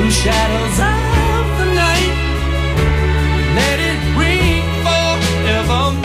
shadows of the night. Let it ring forevermore.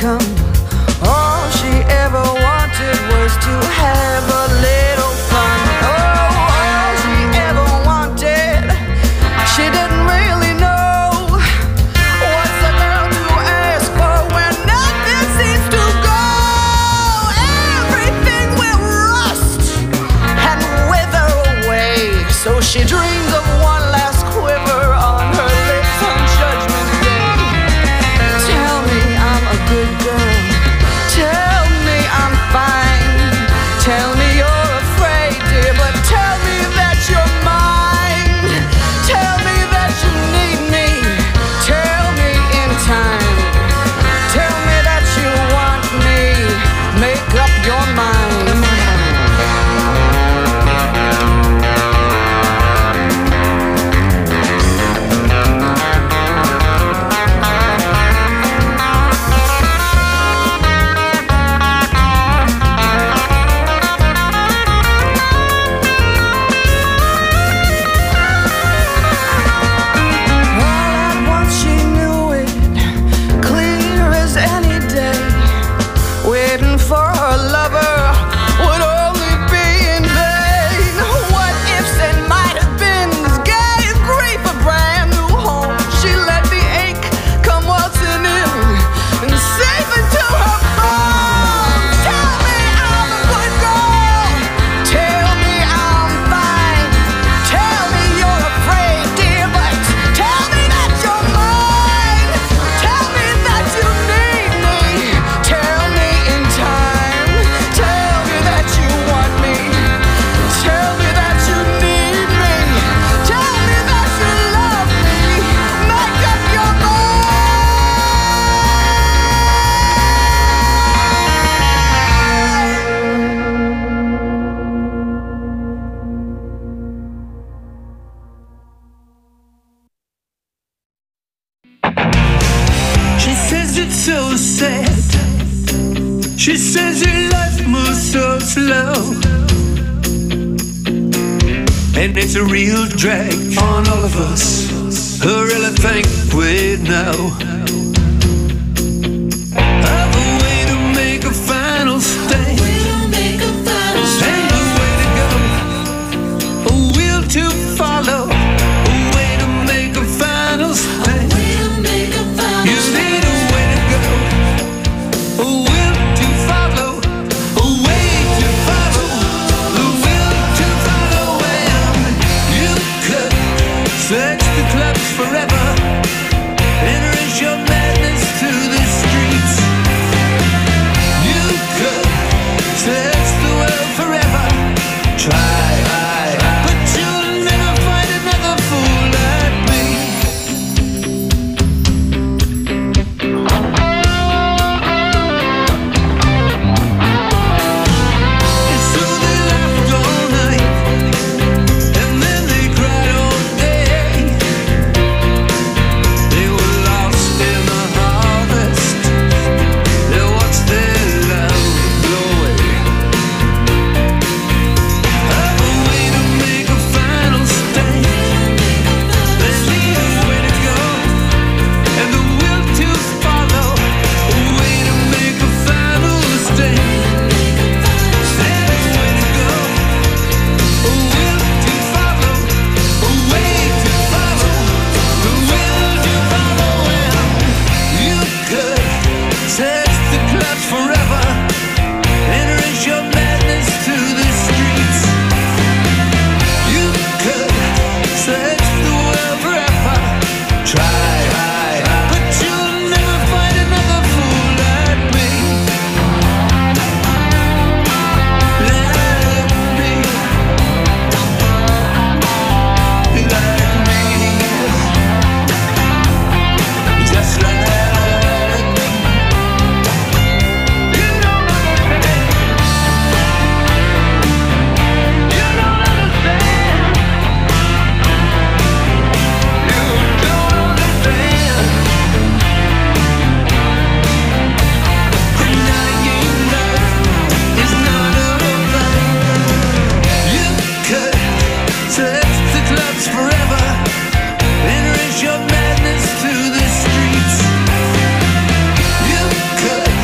come. All she ever wanted was to have a little fun. Oh, all she ever wanted, she didn't really know. What's a girl to ask for when nothing seems to go? Everything will rust and wither away. So she dreams of one last quiver on her lips on Judgment Day. Tell me I'm a good girl. Tell me I'm fine. Tell me you're afraid, dear, but tell me that you're mine. Tell me that you need me. Tell me in time. Tell me that you want me. Make up your mind. So sad. She says her life moves so slow, and it's a real drag on all of us who really think we know of a way to make a final stand, and a way to go, a will to follow, a way to make a final stand. You need a way to go, a will to follow, a way to follow, the will to follow. And you could search the clubs forever, entering your madness to the streets. You could search the world forever, try, but you'll never find another fool like me. Your madness to the streets. You could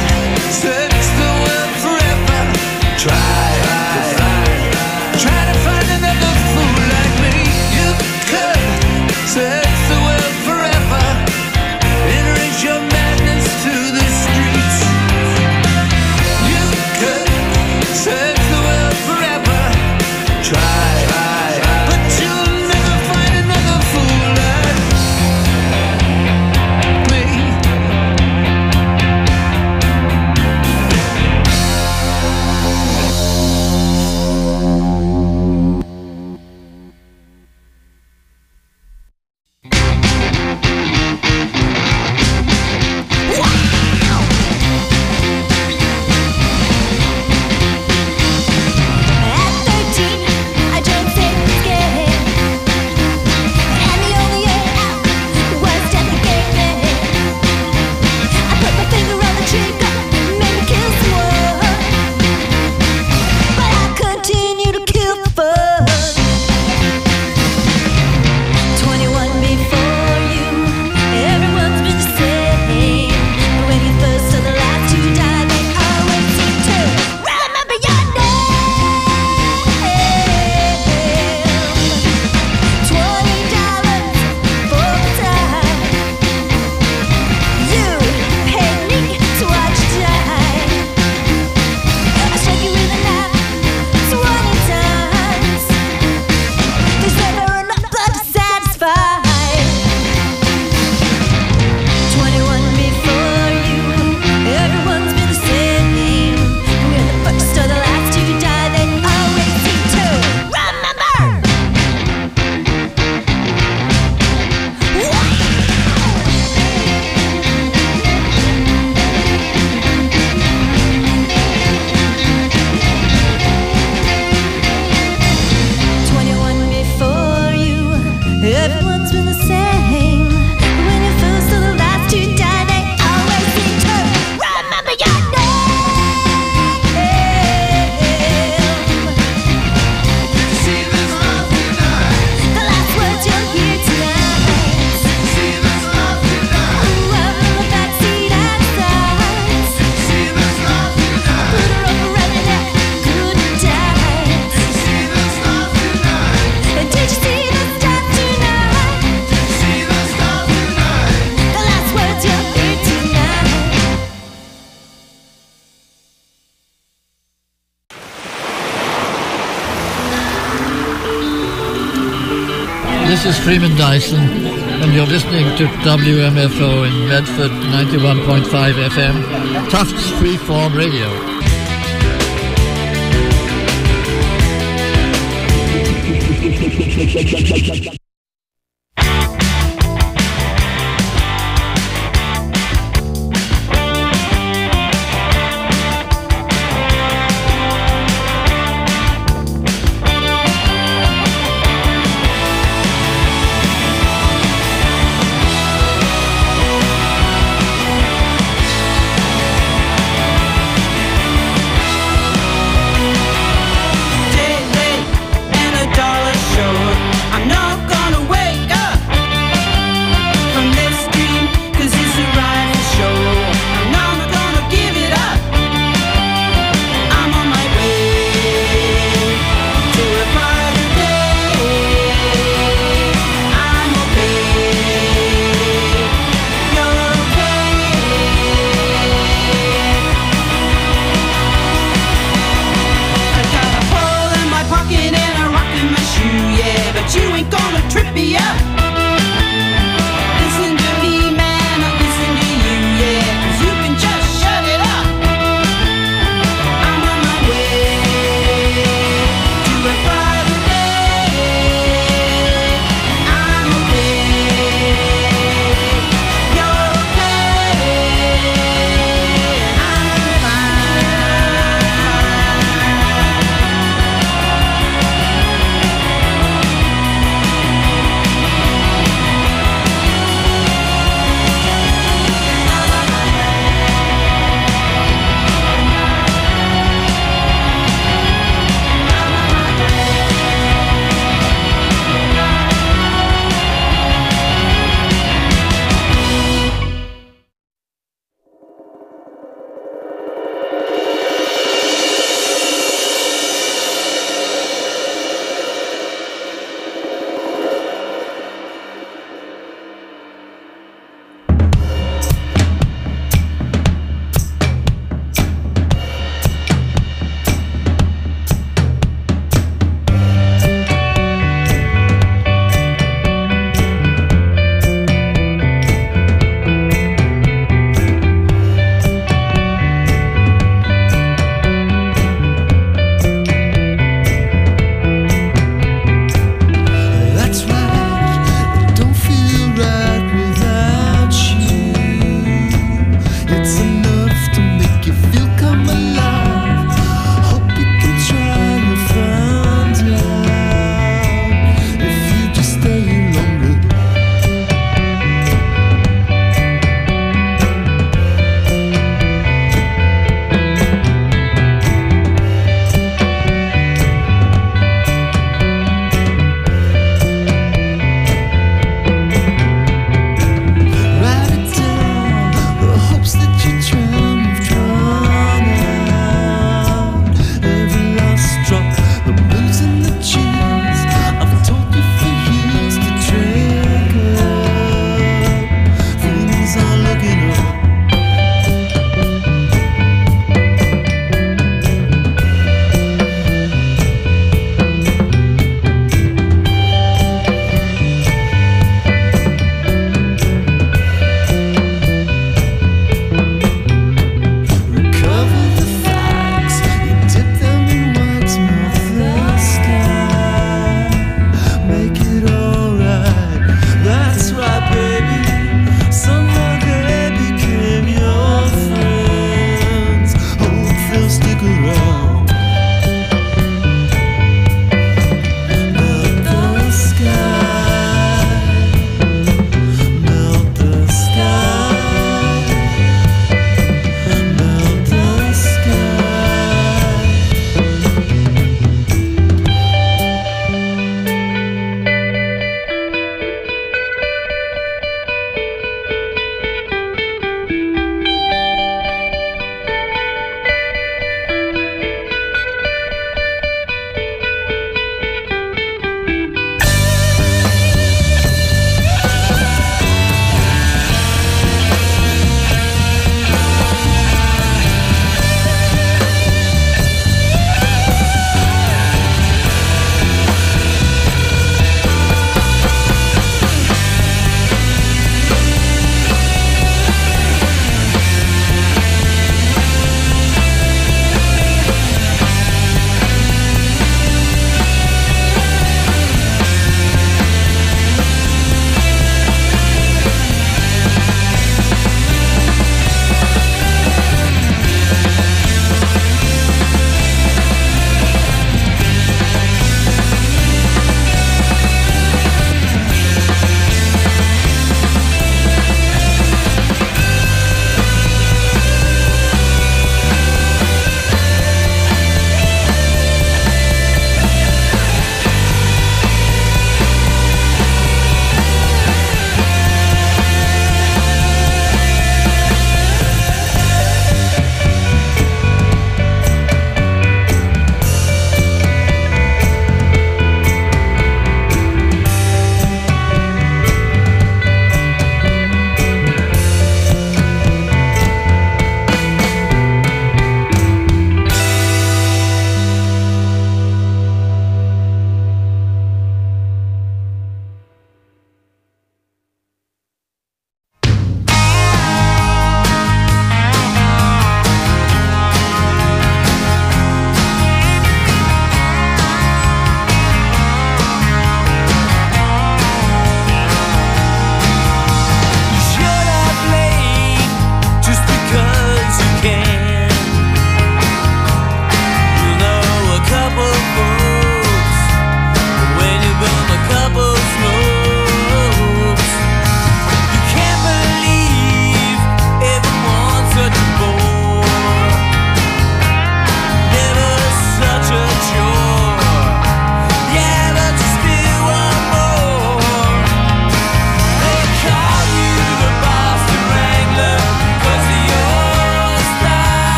This is Freeman Dyson, and you're listening to WMFO in Medford, 91.5 FM, Tufts Freeform Radio.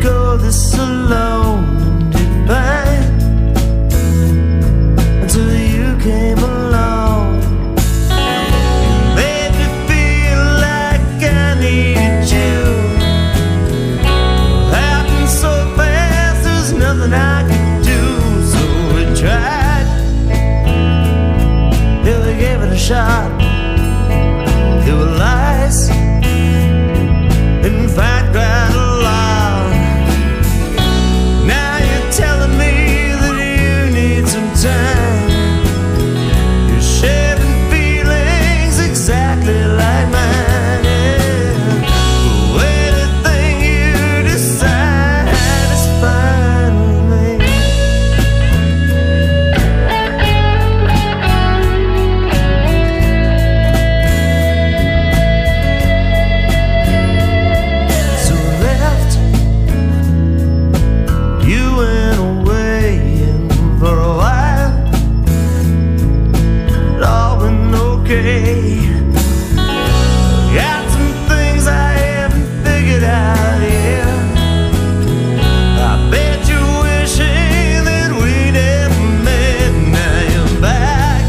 go this alone and did fine until you came along. You made me feel like I needed you. It happened so fast, there's nothing I could do. So we tried, yeah, we gave it a shot. There were lies, in fact, quite a lot. Now you're telling me that you need some time. You're sharing feelings exactly like mine, yeah. But anything you decide is fine with me. So left, you went away, and for a while it all been okay. Got some things I haven't figured out yet. I bet you're wishing that we never met. Now you're back,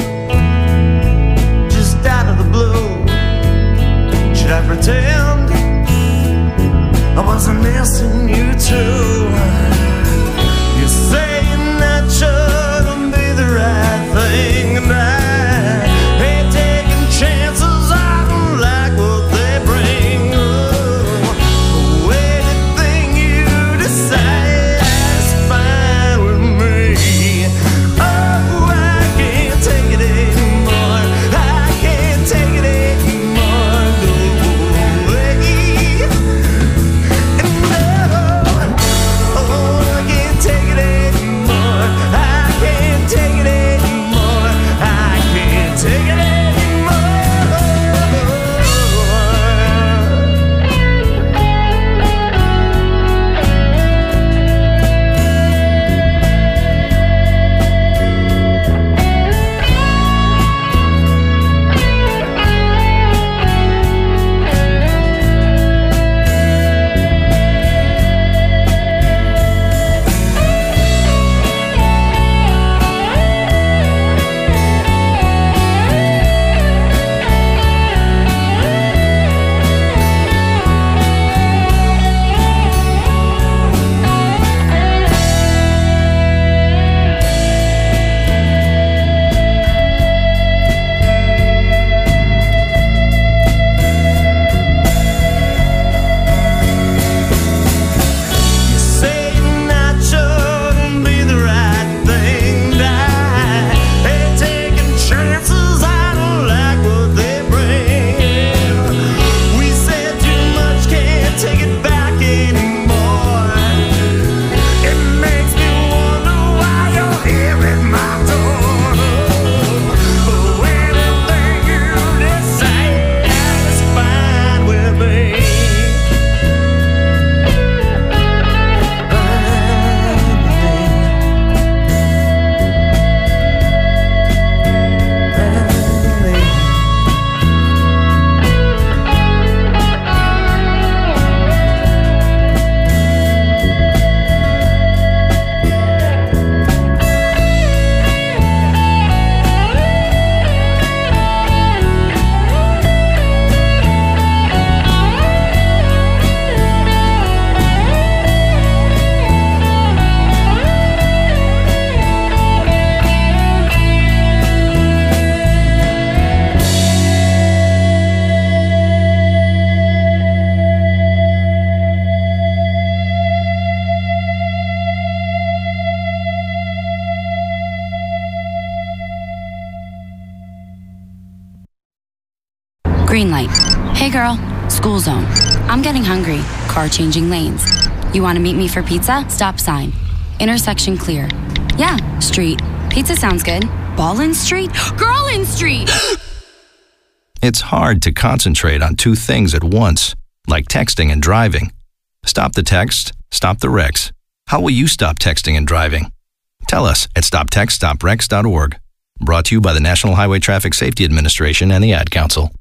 just out of the blue. Should I pretend I wasn't missing you too? You're saying that shouldn't be the right thing, and I ain't taking chances. I don't like what they bring. Oh, anything you decide is fine with me. Oh, I can't take it anymore. I can't take it anymore. Go away. And no, oh, I can't take it anymore. I can't take it anymore. I can't take it anymore. You're saying that shouldn't be the right thing. I ain't taking chances. I don't like what they bring. We said too much, can't take it back anymore. It makes me wonder why you're here at my door. Oh, anything you decide is fine with me. Green light. Hey girl, school zone. I'm getting hungry. Car changing lanes. You want to meet me for pizza? Stop sign. Intersection clear. Yeah, street. Pizza sounds good. Ballin Street? Girlin Street! It's hard to concentrate on two things at once, like texting and driving. Stop the text, stop the wrecks. How will you stop texting and driving? Tell us at stoptextstopwrecks.org. Brought to you by the National Highway Traffic Safety Administration and the Ad Council.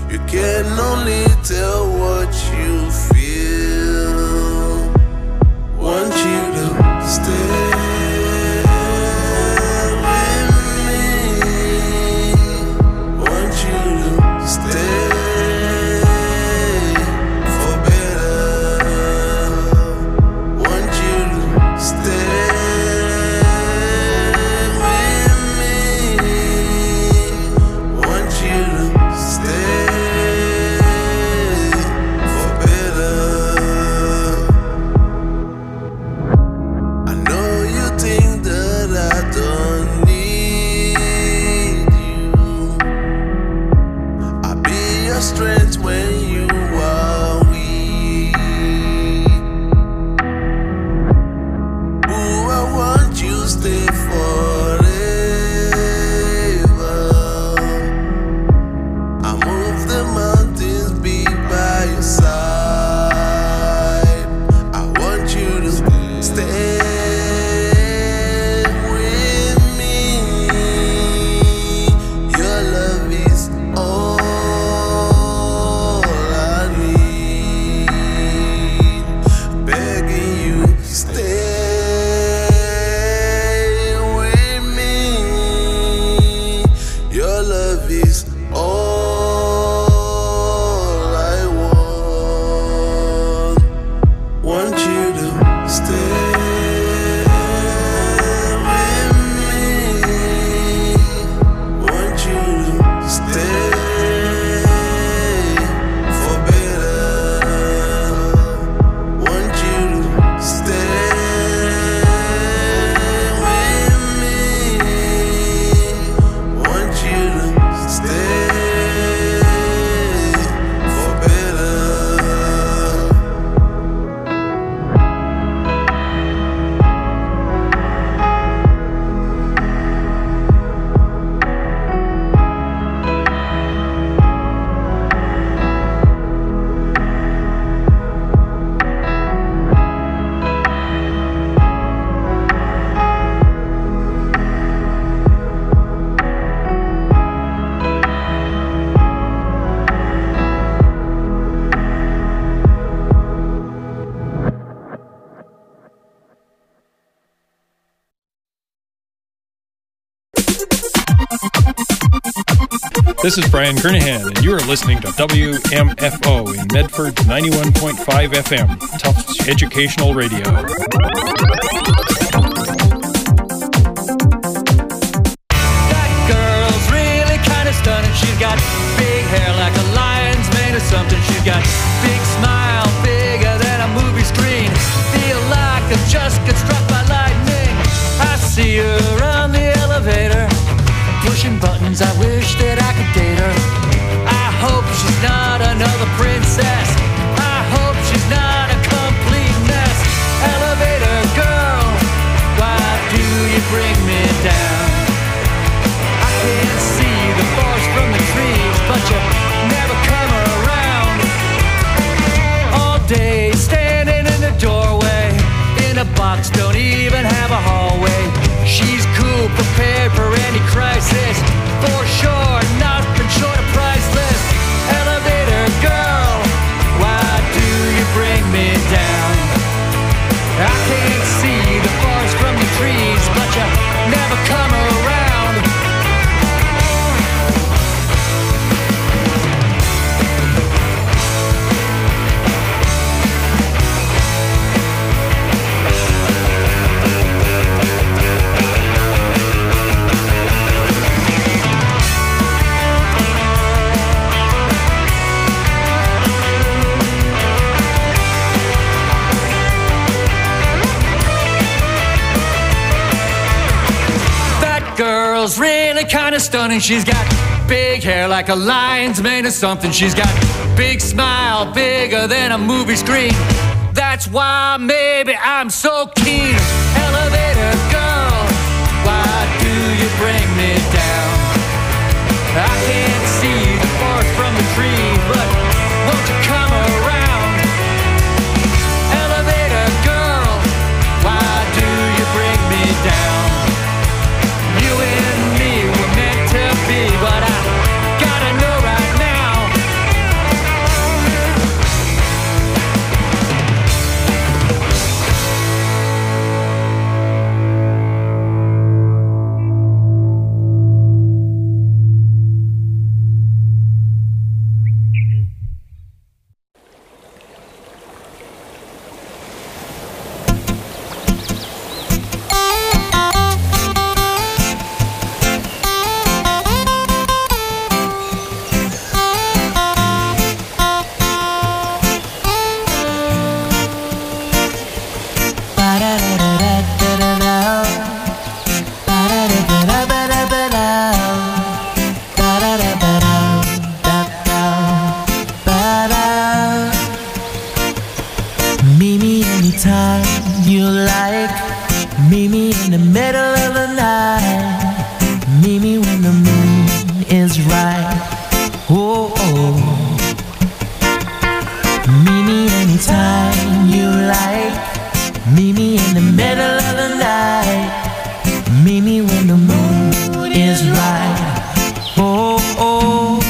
You can only tell what you feel. Want you to stay with me. Want you to stay for better. Want you to stay with me. Want you to stay for better. I know you think that I don't need you. I'll be your strength when you are weak. Ooh, I want you to stay forever. I move the mountains, be by your side. I want you to stay with me. Your love is all I need. Begging you, stay with me. Your love is all I want. Want you to stay with me. Want you to stay for better. Want you to stay with me. Want you to stay for better. This is Brian Kernahan, and you are listening to WMFO in Medford 91.5 FM, Tufts Educational Radio. That girl's really kind of stunning. She's got big hair like a lion's mane or something. She's got big smile, bigger than a movie screen. Feel like I just got struck by lightning. I see her on the elevator, pushing buttons. I wish that I could date her. I hope she's not another princess. I hope she's not a complete mess. Elevator girl, why do you bring me down? I can't see the forest from the trees, but you never come around. All day standing in the doorway, in a box, don't even have a hallway. She's cool, prepared for any crisis. For sure, nothing short of priceless. Elevator girl, why do you bring me down? I can't see the forest from the trees, but you never come around. Girl's really kind of stunning. She's got big hair like a lion's mane or something. She's got big smile, bigger than a movie screen. That's why maybe I'm so keen. Elevator girl, why do you bring me down? I can't see the forest from the tree, but won't you come around? Elevator girl, why do you bring me down? You and me were meant to be, but I gotta know right now like. Meet me in the middle of the night. Meet me when the moon is right. Oh, oh. Meet me anytime you like. Meet me in the middle of the night. Meet me when the moon is right. Oh, oh.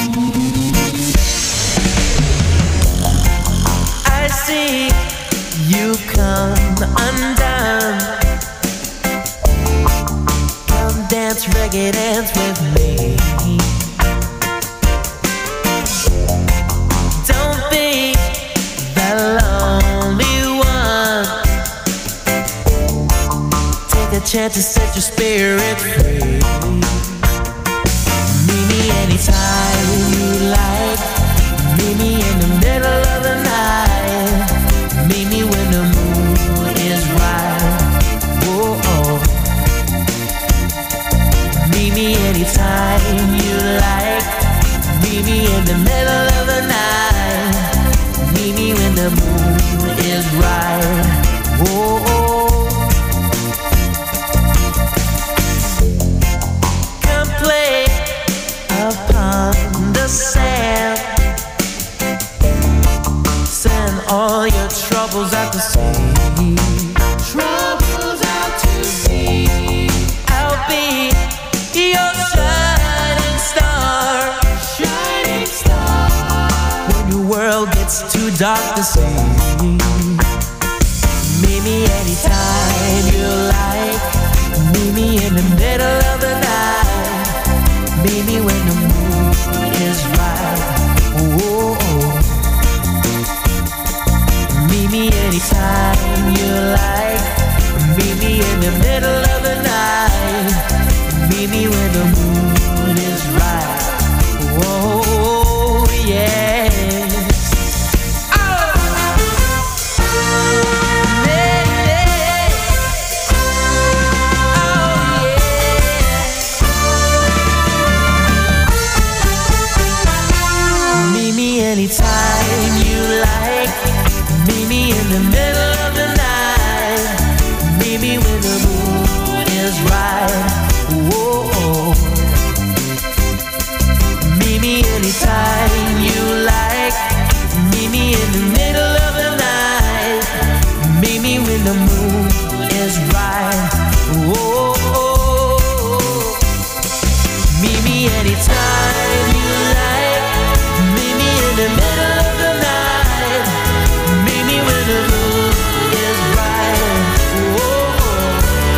I see you come undone. Come dance, reggae dance with me. Don't be the lonely one. Take a chance to set your spirit free. Meet me anytime you like. Meet me in the middle of the night. Meet me when the moon is right. Whoa, oh. Meet me anytime you like. Meet me in the middle of the night. Meet me when the moon is right. Whoa, oh. Come play upon the sand. Send all your troubles out to sea. Troubles out to sea. I'll be your shining star. Shining star. When your world gets too dark to see. Meet me anytime you like. Meet me in the middle of the night. Meet me when the moon is right. Oh, oh. Meet me anytime you like. Meet me in the middle of the night. Meet me when the moon is right. Oh, yes. Oh, yeah. Oh, yeah. Meet me anytime you like. Meet me in the middle of the night. Meet me when the moon is right. Whoa, oh. Meet me anytime you like. Meet me in the middle of the night. Meet me when the moon is right. Whoa, oh. Meet me anytime you like. Meet me in the middle of the night. Meet me when the moon is right. Whoa.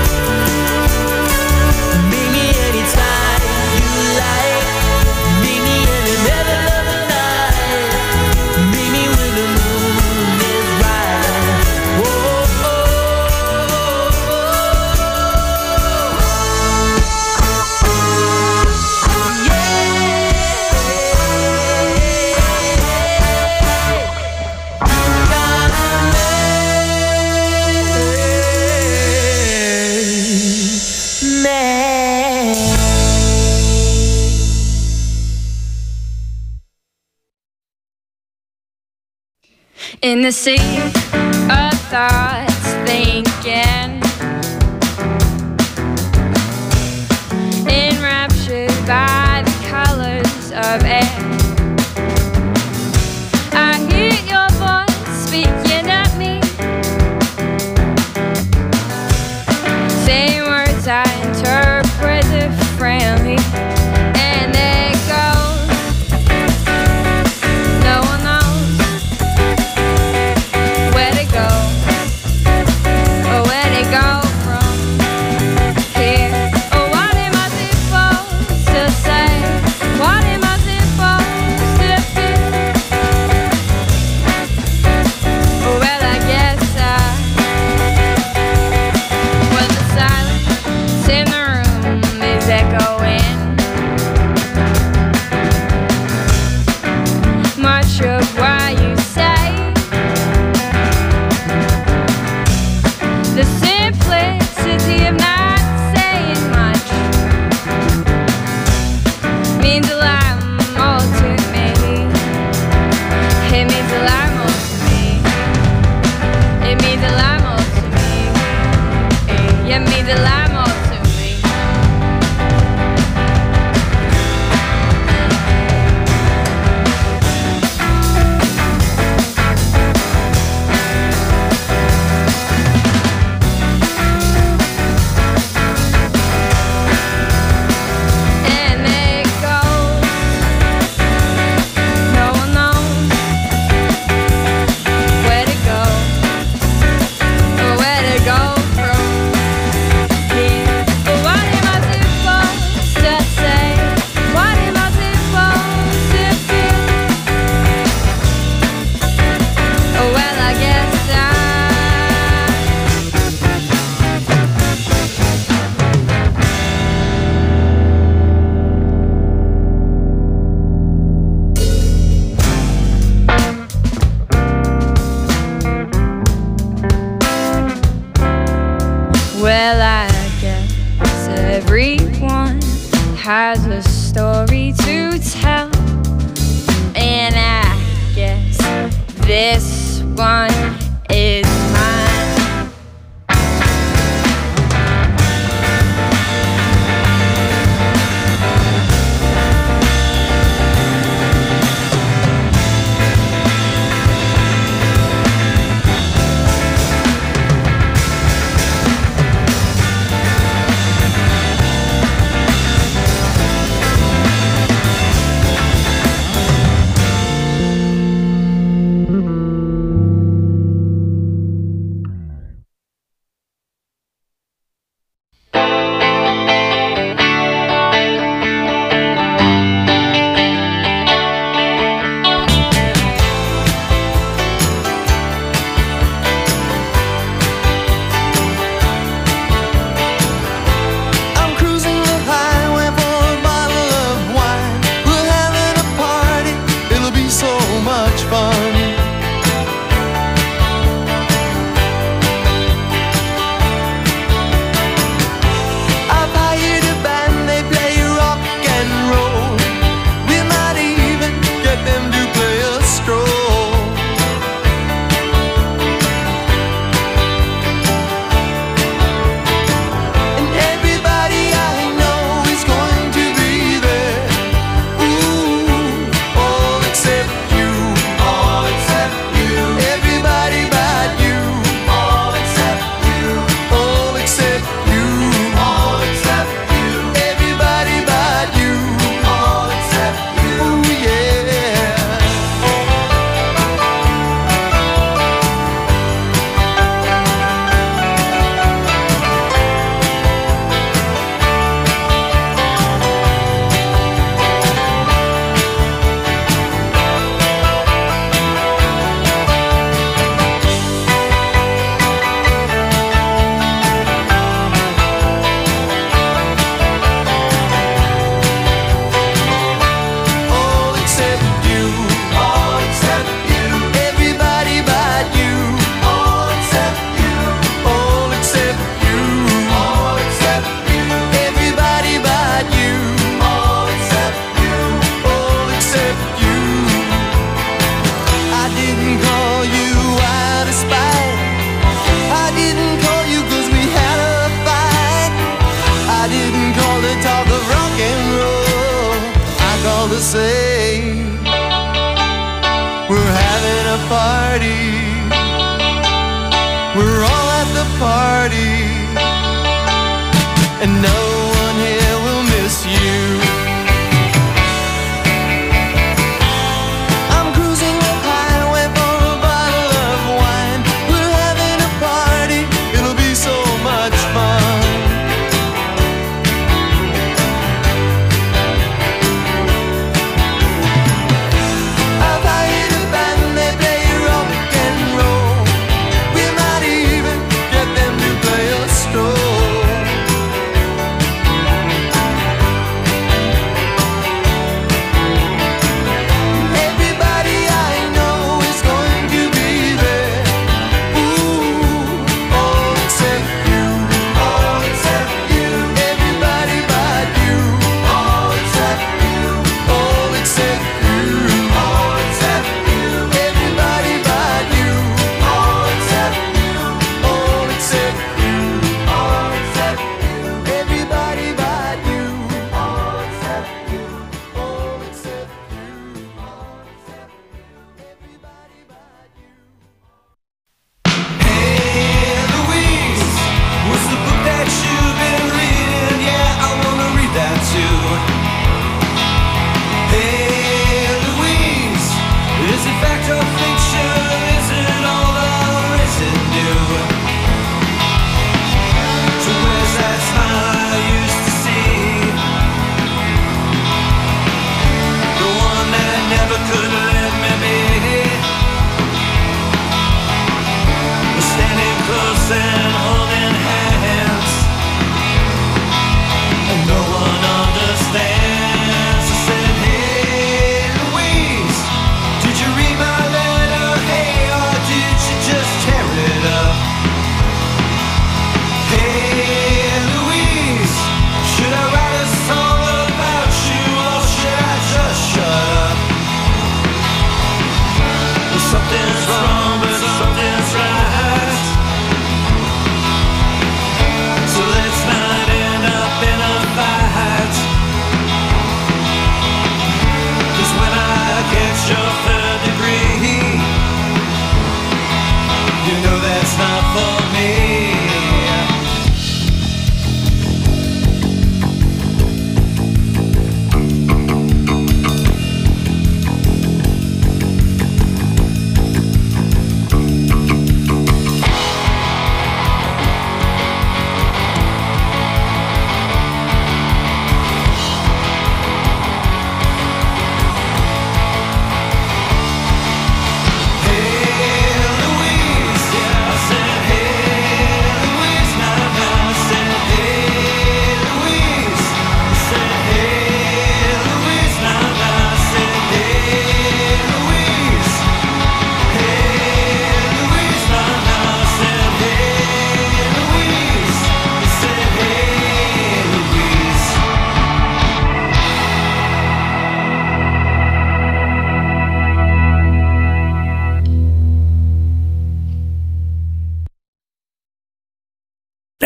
Meet me anytime you like. Meet me in the middle of the night. Meet me when the moon is right. Whoa. In the sea of thoughts thinking, enraptured by the colors of air, I hear your voice speaking at me, saying words I interpret differently, and there it goes. No one knows where to go or where to has a story to tell, and I guess this one is mine.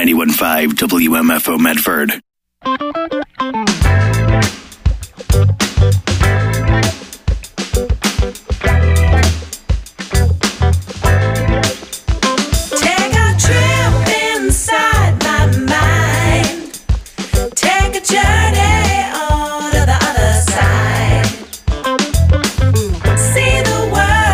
91.5 WMFO Medford.